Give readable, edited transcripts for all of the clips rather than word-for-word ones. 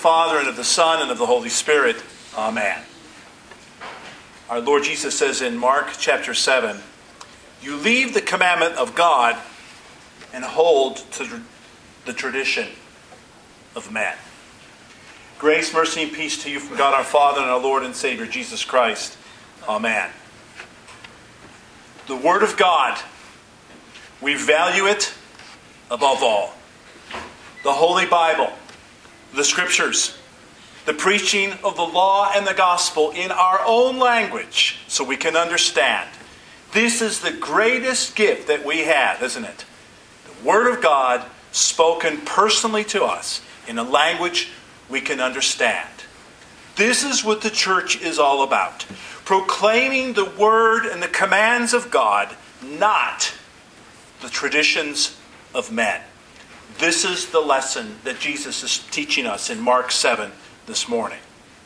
Father, and of the Son, and of the Holy Spirit. Amen. Our Lord Jesus says in Mark chapter 7, "You leave the commandment of God and hold to the tradition of man." Grace, mercy, and peace to you from God our Father and our Lord and Savior Jesus Christ. Amen. The Word of God, we value it above all. The Holy Bible, the Scriptures, the preaching of the law and the gospel in our own language so we can understand. This is the greatest gift that we have, isn't it? The Word of God spoken personally to us in a language we can understand. This is what the church is all about. Proclaiming the Word and the commands of God, not the traditions of men. This is the lesson that Jesus is teaching us in Mark 7 this morning.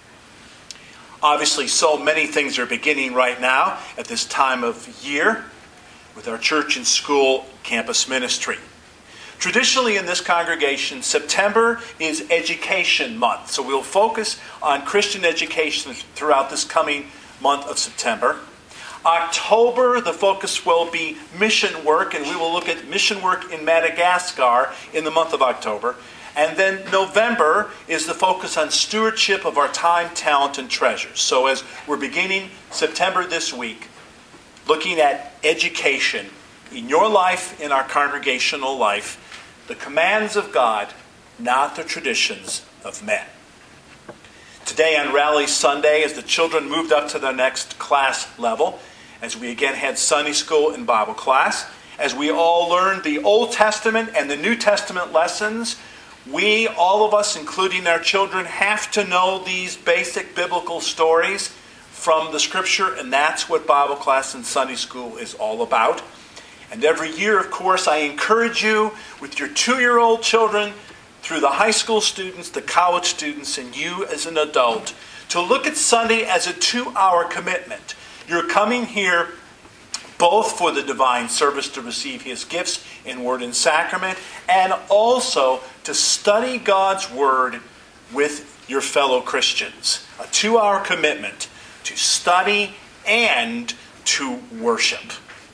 Obviously, so many things are beginning right now at this time of year with our church and school campus ministry. Traditionally in this congregation, September is Education Month. So we'll focus on Christian education throughout this coming month of September. October, the focus will be mission work, and we will look at mission work in Madagascar in the month of October. And then November is the focus on stewardship of our time, talent, and treasures. So as we're beginning September this week, looking at education in your life, in our congregational life, the commands of God, not the traditions of men. Today on Rally Sunday, as the children moved up to their next class level, as we again had Sunday school and Bible class, as we all learned the Old Testament and the New Testament lessons, we, all of us, including our children, have to know these basic biblical stories from the Scripture, and that's what Bible class and Sunday school is all about. And every year, of course, I encourage you with your 2-year-old children, through the high school students, the college students, and you as an adult, to look at Sunday as a 2-hour commitment. You're coming here both for the divine service to receive His gifts in word and sacrament, and also to study God's Word with your fellow Christians. A 2-hour commitment to study and to worship.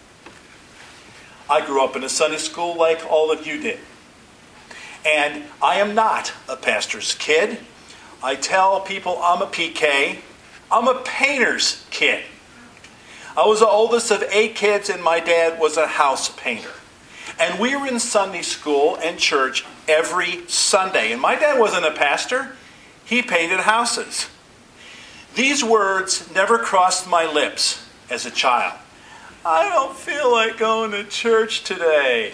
I grew up in a Sunday school like all of you did. And I am not a pastor's kid. I tell people I'm a PK. I'm a painter's kid. I was the oldest of 8 kids, and my dad was a house painter. And we were in Sunday school and church every Sunday. And my dad wasn't a pastor. He painted houses. These words never crossed my lips as a child. I don't feel like going to church today.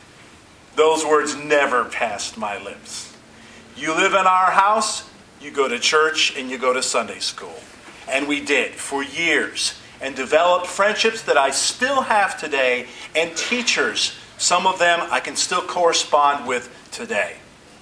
Those words never passed my lips. You live in our house, you go to church, and you go to Sunday school. And we did for years, and developed friendships that I still have today, and teachers, some of them I can still correspond with today.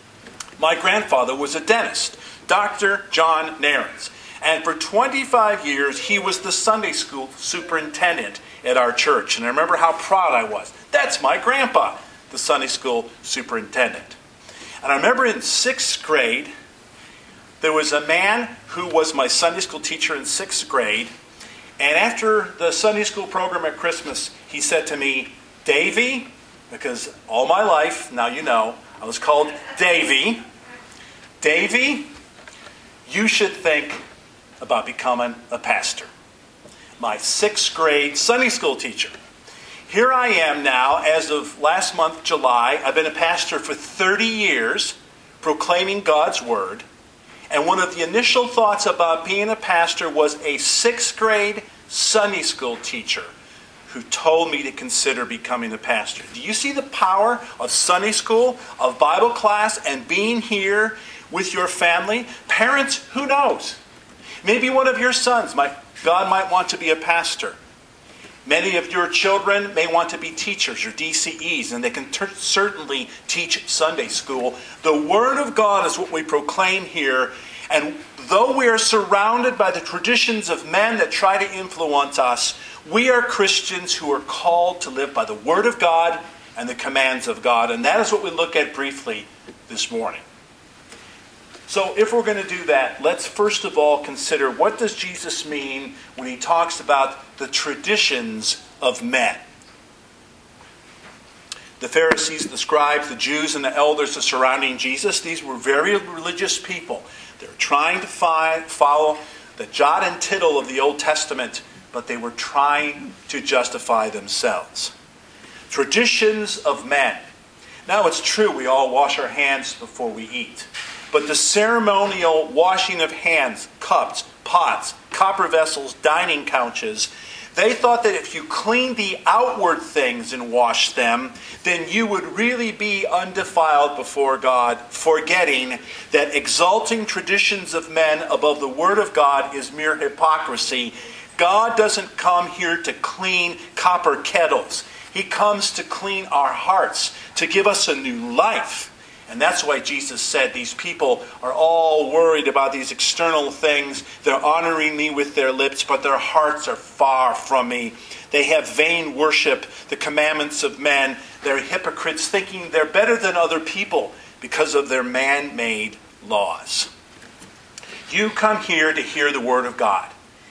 My grandfather was a dentist, Dr. John Nairns. And for 25 years, he was the Sunday school superintendent at our church. And I remember how proud I was. That's my grandpa, the Sunday school superintendent. And I remember in 6th grade, there was a man who was my Sunday school teacher in 6th grade. And after the Sunday school program at Christmas, he said to me, "Davy," because all my life, now you know, I was called Davy. "Davy, you should think about becoming a pastor." My 6th grade Sunday school teacher. Here I am now, as of last month, July. I've been a pastor for 30 years, proclaiming God's Word. And one of the initial thoughts about being a pastor was a 6th grade Sunday school teacher who told me to consider becoming a pastor. Do you see the power of Sunday school, of Bible class, and being here with your family? Parents, who knows? Maybe one of your sons, God might want to be a pastor. Many of your children may want to be teachers or DCEs, and they can certainly teach Sunday school. The Word of God is what we proclaim here, and though we are surrounded by the traditions of men that try to influence us, we are Christians who are called to live by the Word of God and the commands of God, and that is what we look at briefly this morning. So if we're going to do that, let's first of all consider, what does Jesus mean when he talks about the traditions of men? The Pharisees, the scribes, the Jews, and the elders surrounding Jesus, these were very religious people. They were trying to follow the jot and tittle of the Old Testament, but they were trying to justify themselves. Traditions of men. Now it's true we all wash our hands before we eat. But the ceremonial washing of hands, cups, pots, copper vessels, dining couches, they thought that if you cleaned the outward things and washed them, then you would really be undefiled before God, forgetting that exalting traditions of men above the Word of God is mere hypocrisy. God doesn't come here to clean copper kettles. He comes to clean our hearts, to give us a new life. And that's why Jesus said these people are all worried about these external things. They're honoring me with their lips, but their hearts are far from me. They have vain worship, the commandments of men. They're hypocrites, thinking they're better than other people because of their man-made laws. You come here to hear the Word of God.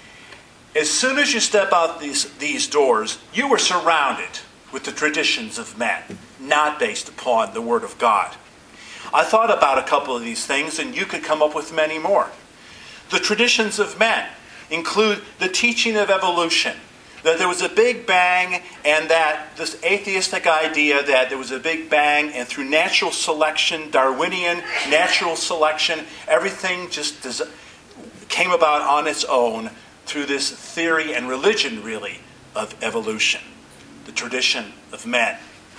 As soon as you step out these doors, you are surrounded with the traditions of men, not based upon the Word of God. I thought about a couple of these things, and you could come up with many more. The traditions of men include the teaching of evolution, that there was a big bang, and that this atheistic idea that there was a big bang, and through natural selection, Darwinian natural selection, everything just came about on its own through this theory and religion, really, of evolution. The tradition of men.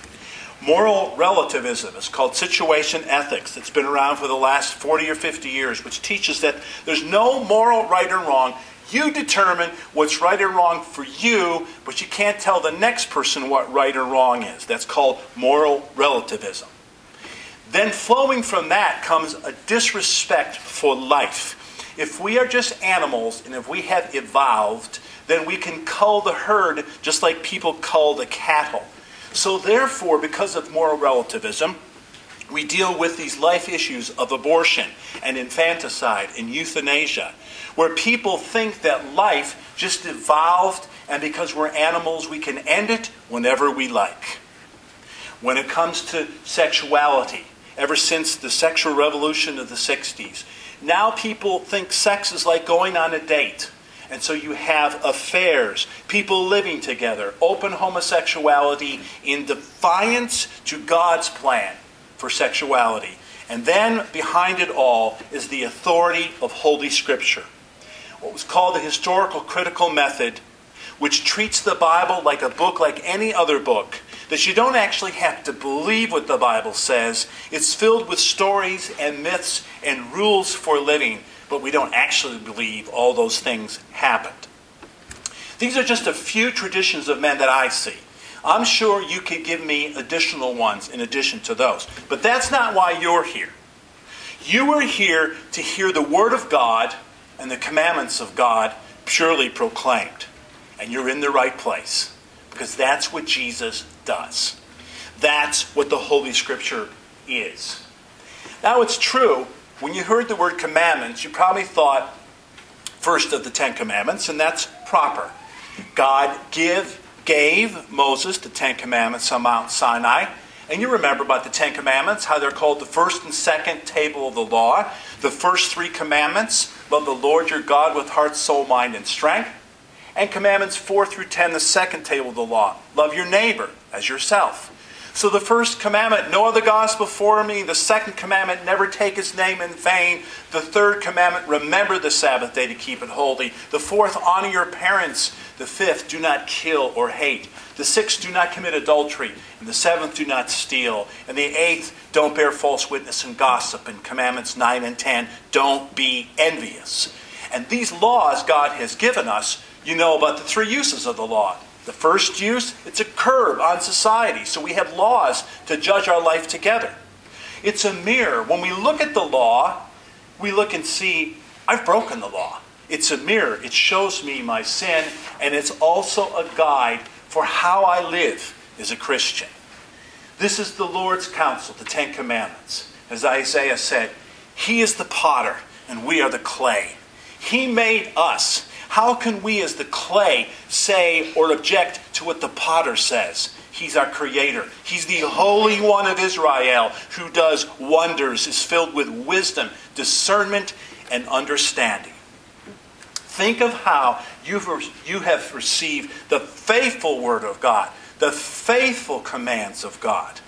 Moral relativism is called situation ethics. It's been around for the last 40 or 50 years, which teaches that there's no moral right or wrong. You determine what's right or wrong for you, but you can't tell the next person what right or wrong is. That's called moral relativism. Then flowing from that comes a disrespect for life. If we are just animals and if we have evolved, then we can cull the herd just like people cull the cattle. So therefore, because of moral relativism, we deal with these life issues of abortion and infanticide and euthanasia, where people think that life just evolved, and because we're animals, we can end it whenever we like. When it comes to sexuality, ever since the sexual revolution of the 60s, now people think sex is like going on a date. And so you have affairs, people living together, open homosexuality in defiance to God's plan for sexuality. And then behind it all is the authority of Holy Scripture. What was called the historical critical method, which treats the Bible like a book like any other book, that you don't actually have to believe what the Bible says. It's filled with stories and myths and rules for living, but we don't actually believe all those things happened. These are just a few traditions of men that I see. I'm sure you could give me additional ones in addition to those. But that's not why you're here. You are here to hear the Word of God and the commandments of God purely proclaimed. And you're in the right place, because that's what Jesus does. That's what the Holy Scripture is. Now it's true, when you heard the word commandments, you probably thought first of the Ten Commandments, and that's proper. God gave Moses the Ten Commandments on Mount Sinai. And you remember about the Ten Commandments, how they're called the first and second table of the law. The first three commandments, love the Lord your God with heart, soul, mind, and strength. And commandments 4 through 10, the second table of the law. Love your neighbor as yourself. So the first commandment, no other gods before me. The second commandment, never take his name in vain. The third commandment, remember the Sabbath day to keep it holy. The fourth, honor your parents. The fifth, do not kill or hate. The sixth, do not commit adultery. And the seventh, do not steal. And the eighth, don't bear false witness and gossip. And commandments 9 and 10, don't be envious. And these laws God has given us, you know about the three uses of the law. The first use, it's a curb on society. So we have laws to judge our life together. It's a mirror. When we look at the law, we look and see, I've broken the law. It's a mirror. It shows me my sin, and it's also a guide for how I live as a Christian. This is the Lord's counsel, the Ten Commandments. As Isaiah said, He is the potter, and we are the clay. He made us. How can we as the clay say or object to what the potter says? He's our creator. He's the Holy One of Israel who does wonders, is filled with wisdom, discernment, and understanding. Think of how you have received the faithful Word of God, the faithful commands of God.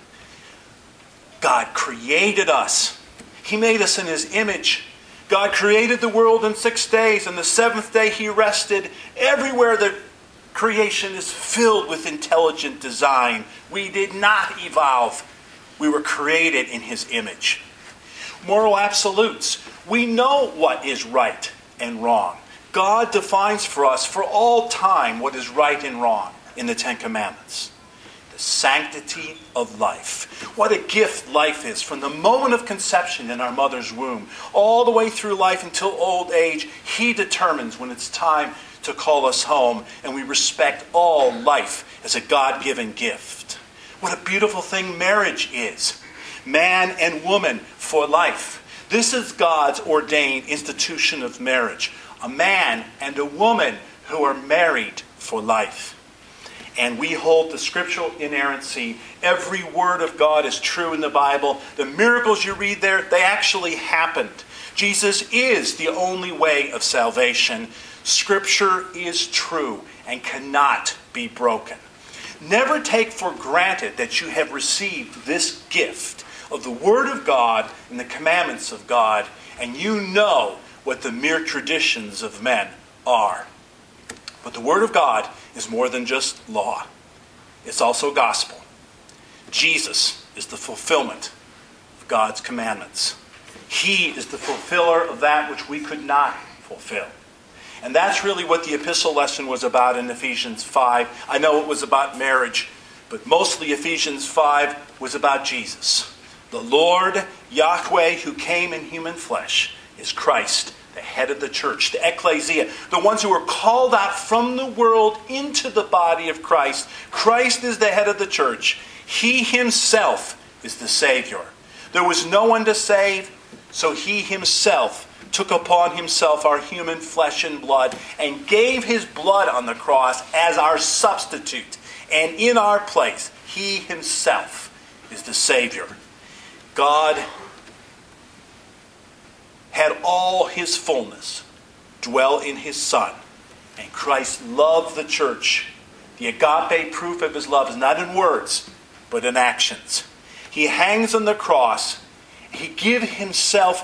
God created us. He made us in His image. God created the world in 6 days, and the seventh day He rested. Everywhere the creation is filled with intelligent design. We did not evolve. We were created in His image. Moral absolutes. We know what is right and wrong. God defines for us for all time what is right and wrong in the Ten Commandments. The sanctity of life. What a gift life is from the moment of conception in our mother's womb all the way through life until old age. He determines when it's time to call us home, and we respect all life as a God-given gift. What a beautiful thing marriage is. Man and woman for life. This is God's ordained institution of marriage. A man and a woman who are married for life. And we hold the scriptural inerrancy. Every word of God is true in the Bible. The miracles you read there, they actually happened. Jesus is the only way of salvation. Scripture is true and cannot be broken. Never take for granted that you have received this gift of the Word of God and the commandments of God, and you know what the mere traditions of men are. But the Word of God is more than just law. It's also gospel. Jesus is the fulfillment of God's commandments. He is the fulfiller of that which we could not fulfill. And that's really what the epistle lesson was about in Ephesians 5. I know it was about marriage, but mostly Ephesians 5 was about Jesus. The Lord, Yahweh, who came in human flesh, is Christ, the head of the church, the ecclesia, the ones who are called out from the world into the body of Christ. Christ is the head of the church. He Himself is the Savior. There was no one to save, so He Himself took upon Himself our human flesh and blood and gave His blood on the cross as our substitute. And in our place, He Himself is the Savior. God had all His fullness dwell in His Son. And Christ loved the church. The agape proof of His love is not in words, but in actions. He hangs on the cross. He gave Himself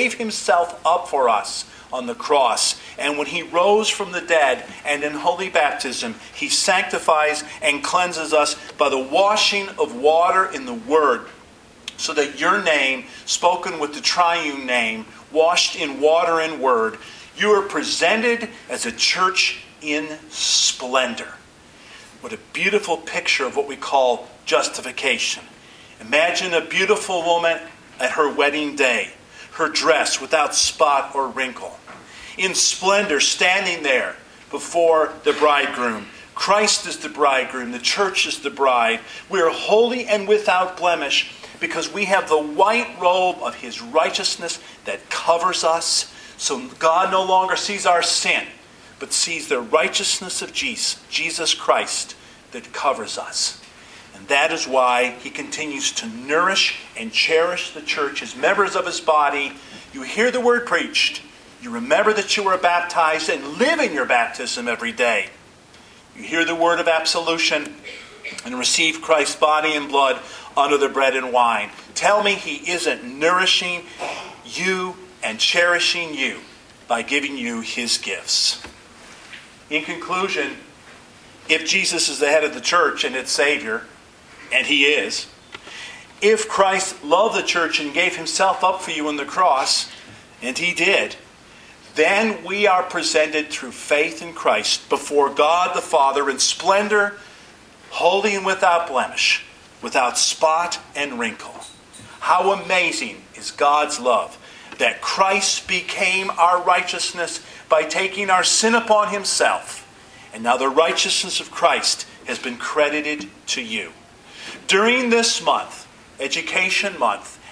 up for us on the cross. And when He rose from the dead and in holy baptism, He sanctifies and cleanses us by the washing of water in the Word, so that your name, spoken with the triune name, washed in water and Word, you are presented as a church in splendor. What a beautiful picture of what we call justification. Imagine a beautiful woman at her wedding day, her dress without spot or wrinkle, in splendor, standing there before the bridegroom. Christ is the bridegroom. The church is the bride. We are holy and without blemish because we have the white robe of His righteousness that covers us. So God no longer sees our sin, but sees the righteousness of Jesus Christ that covers us. And that is why He continues to nourish and cherish the church as members of His body. You hear the word preached. You remember that you were baptized and live in your baptism every day. You hear the word of absolution and receive Christ's body and blood under the bread and wine. Tell me He isn't nourishing you and cherishing you by giving you His gifts. In conclusion, if Jesus is the head of the church and its Savior, and He is, if Christ loved the church and gave Himself up for you on the cross, and He did, then we are presented through faith in Christ before God the Father in splendor, holy and without blemish, without spot and wrinkle. How amazing is God's love that Christ became our righteousness by taking our sin upon Himself. And now the righteousness of Christ has been credited to you. During this month, Education Month,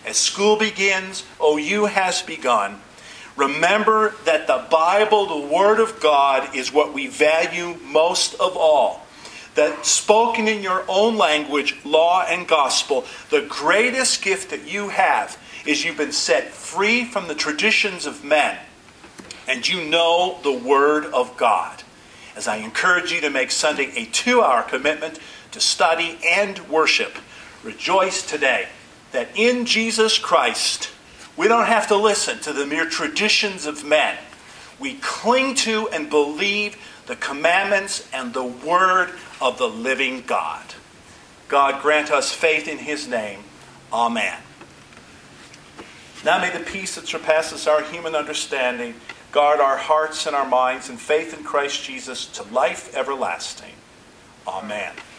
as school begins, OU has begun, remember that the Bible, the Word of God, is what we value most of all. That spoken in your own language, law and gospel, the greatest gift that you have is you've been set free from the traditions of men, and you know the Word of God. As I encourage you to make Sunday a 2-hour commitment to study and worship, rejoice today that in Jesus Christ, we don't have to listen to the mere traditions of men. We cling to and believe the commandments and the Word of the living God. God grant us faith in His name. Amen. Now may the peace that surpasses our human understanding guard our hearts and our minds in faith in Christ Jesus to life everlasting. Amen.